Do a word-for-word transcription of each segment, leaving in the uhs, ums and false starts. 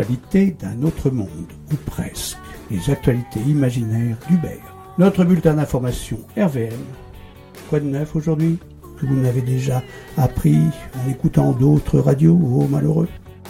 actualités d'un autre monde, ou presque, les actualités imaginaires d'Hubert. Notre bulletin d'information R V M. Quoi de neuf aujourd'hui? Que vous n'avez déjà appris en écoutant d'autres radios, ô malheureux?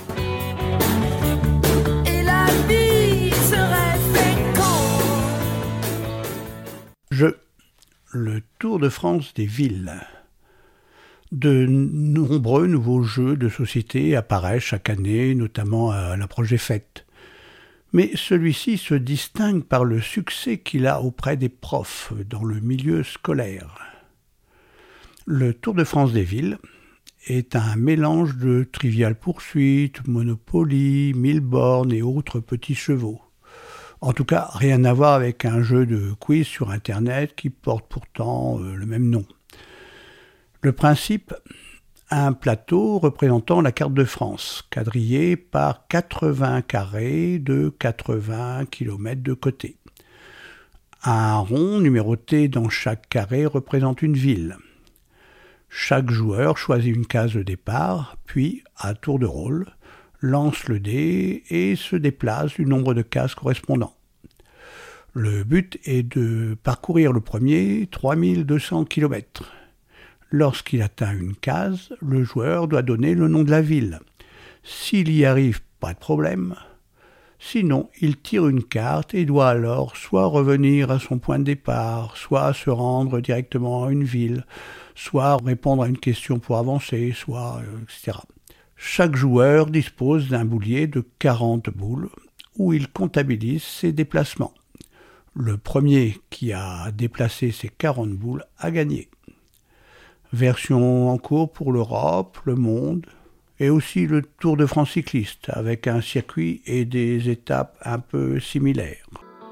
Et la vie serait féconde. Je. Le Tour de France des villes. De nombreux nouveaux jeux de société apparaissent chaque année, notamment à la Projet Fête. Mais celui-ci se distingue par le succès qu'il a auprès des profs dans le milieu scolaire. Le Tour de France des villes est un mélange de Trivial Pursuit, Monopoly, mille bornes et autres petits chevaux. En tout cas, rien à voir avec un jeu de quiz sur Internet qui porte pourtant euh, le même nom. Le principe, un plateau représentant la carte de France, quadrillé par quatre-vingts carrés de quatre-vingts kilomètres de côté. Un rond numéroté dans chaque carré représente une ville. Chaque joueur choisit une case de départ, puis, à tour de rôle, lance le dé et se déplace du nombre de cases correspondant. Le but est de parcourir le premier trois mille deux cents kilomètres. Lorsqu'il atteint une case, le joueur doit donner le nom de la ville. S'il y arrive, pas de problème. Sinon, il tire une carte et doit alors soit revenir à son point de départ, soit se rendre directement à une ville, soit répondre à une question pour avancer, soit euh, et cetera. Chaque joueur dispose d'un boulier de quarante boules où il comptabilise ses déplacements. Le premier qui a déplacé ses quarante boules a gagné. Version en cours pour l'Europe, le monde, et aussi le Tour de France cycliste, avec un circuit et des étapes un peu similaires.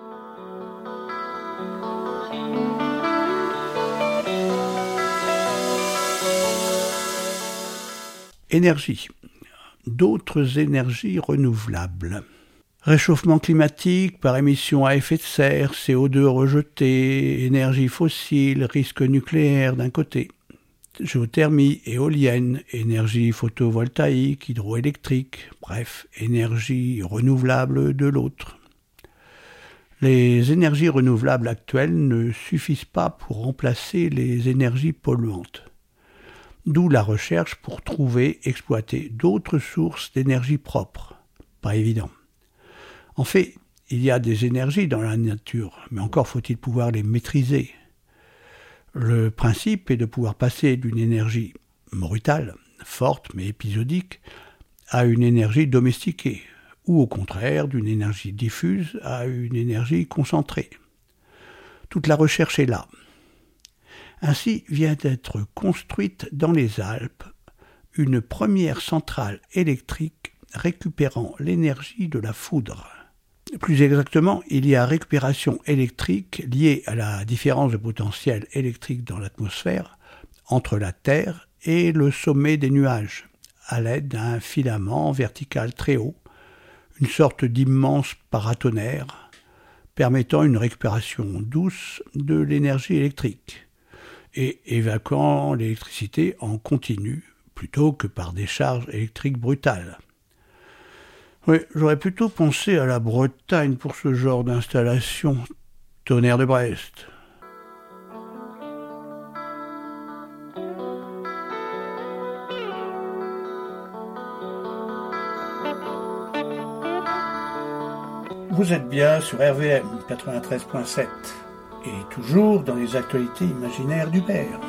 Énergie. D'autres énergies renouvelables. Réchauffement climatique par émission à effet de serre, C O deux rejeté, énergie fossile, risque nucléaire d'un côté. Géothermie, éolienne, énergie photovoltaïque, hydroélectrique, bref, énergie renouvelable de l'autre. Les énergies renouvelables actuelles ne suffisent pas pour remplacer les énergies polluantes. D'où la recherche pour trouver, exploiter d'autres sources d'énergie propre. Pas évident. En fait, il y a des énergies dans la nature, mais encore faut-il pouvoir les maîtriser. Le principe est de pouvoir passer d'une énergie brutale, forte mais épisodique, à une énergie domestiquée, ou au contraire d'une énergie diffuse à une énergie concentrée. Toute la recherche est là. Ainsi vient d'être construite dans les Alpes une première centrale électrique récupérant l'énergie de la foudre. Plus exactement, il y a récupération électrique liée à la différence de potentiel électrique dans l'atmosphère entre la Terre et le sommet des nuages, à l'aide d'un filament vertical très haut, une sorte d'immense paratonnerre, permettant une récupération douce de l'énergie électrique et évacuant l'électricité en continu plutôt que par des charges électriques brutales. Oui, j'aurais plutôt pensé à la Bretagne pour ce genre d'installation. Tonnerre de Brest. Vous êtes bien sur R V M quatre-vingt-treize point sept et toujours dans les actualités imaginaires d'Hubert.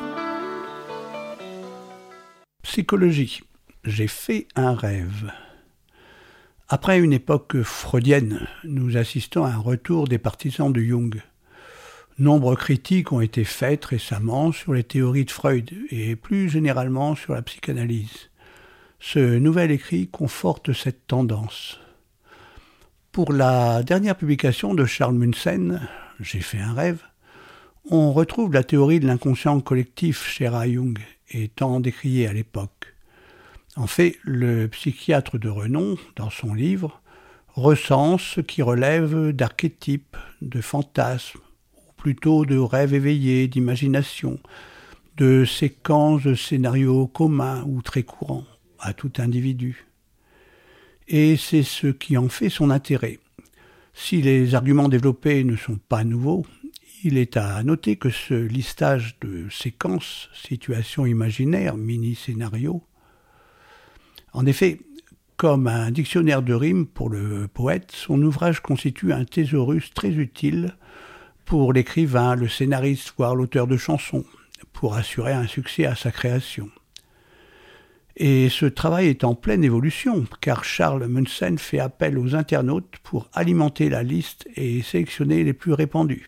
Psychologie. J'ai fait un rêve. Après une époque freudienne, nous assistons à un retour des partisans de Jung. Nombre critiques ont été faites récemment sur les théories de Freud et plus généralement sur la psychanalyse. Ce nouvel écrit conforte cette tendance. Pour la dernière publication de Charles Munsen, « J'ai fait un rêve », on retrouve la théorie de l'inconscient collectif chère à Jung et tant décriée à l'époque. En fait, le psychiatre de renom, dans son livre, recense ce qui relève d'archétypes, de fantasmes, ou plutôt de rêves éveillés, d'imagination, de séquences de scénarios communs ou très courants à tout individu. Et c'est ce qui en fait son intérêt. Si les arguments développés ne sont pas nouveaux, il est à noter que ce listage de séquences, situations imaginaires, mini-scénarios, en effet, comme un dictionnaire de rimes pour le poète, son ouvrage constitue un thésaurus très utile pour l'écrivain, le scénariste, voire l'auteur de chansons, pour assurer un succès à sa création. Et ce travail est en pleine évolution, car Charles Munsen fait appel aux internautes pour alimenter la liste et sélectionner les plus répandus.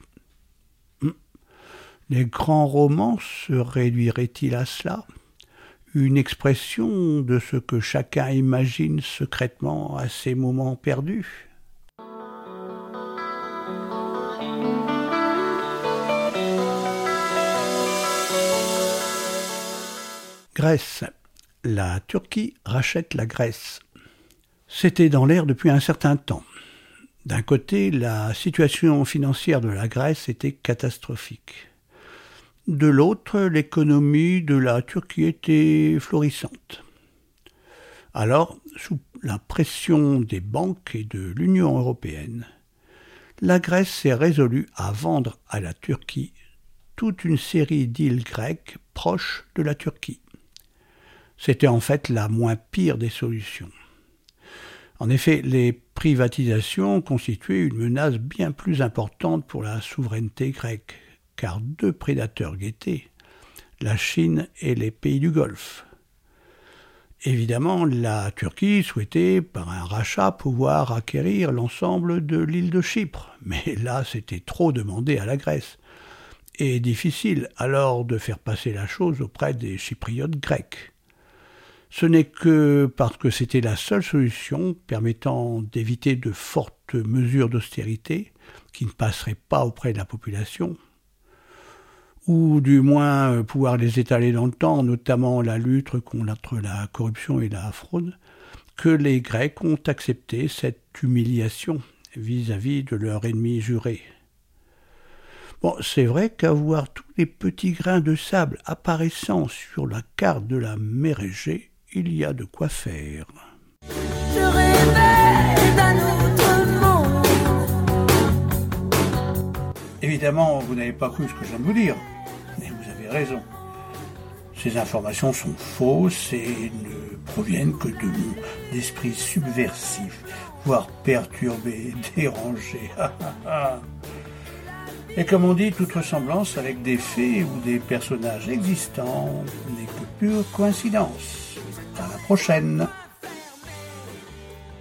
Les grands romans se réduiraient-ils à cela ? Une expression de ce que chacun imagine secrètement à ses moments perdus ? Grèce. La Turquie rachète la Grèce. C'était dans l'air depuis un certain temps. D'un côté, la situation financière de la Grèce était catastrophique. De l'autre, l'économie de la Turquie était florissante. Alors, sous la pression des banques et de l'Union européenne, la Grèce s'est résolue à vendre à la Turquie toute une série d'îles grecques proches de la Turquie. C'était en fait la moins pire des solutions. En effet, les privatisations constituaient une menace bien plus importante pour la souveraineté grecque, car deux prédateurs guettaient, la Chine et les pays du Golfe. Évidemment, la Turquie souhaitait, par un rachat, pouvoir acquérir l'ensemble de l'île de Chypre, mais là, c'était trop demandé à la Grèce, et difficile alors de faire passer la chose auprès des Chypriotes grecs. Ce n'est que parce que c'était la seule solution permettant d'éviter de fortes mesures d'austérité qui ne passeraient pas auprès de la population, ou du moins pouvoir les étaler dans le temps, notamment la lutte contre la corruption et la fraude, que les Grecs ont accepté cette humiliation vis-à-vis de leur ennemi juré. Bon, c'est vrai qu'à voir tous les petits grains de sable apparaissant sur la carte de la mer Égée, il y a de quoi faire. Je rêvais d'un autre monde. Évidemment, vous n'avez pas cru ce que je viens de vous dire, mais vous avez raison. Ces informations sont fausses et ne proviennent que de mon esprit subversif, voire perturbé, dérangé. Et comme on dit, toute ressemblance avec des faits ou des personnages existants n'est que pure coïncidence. À la prochaine.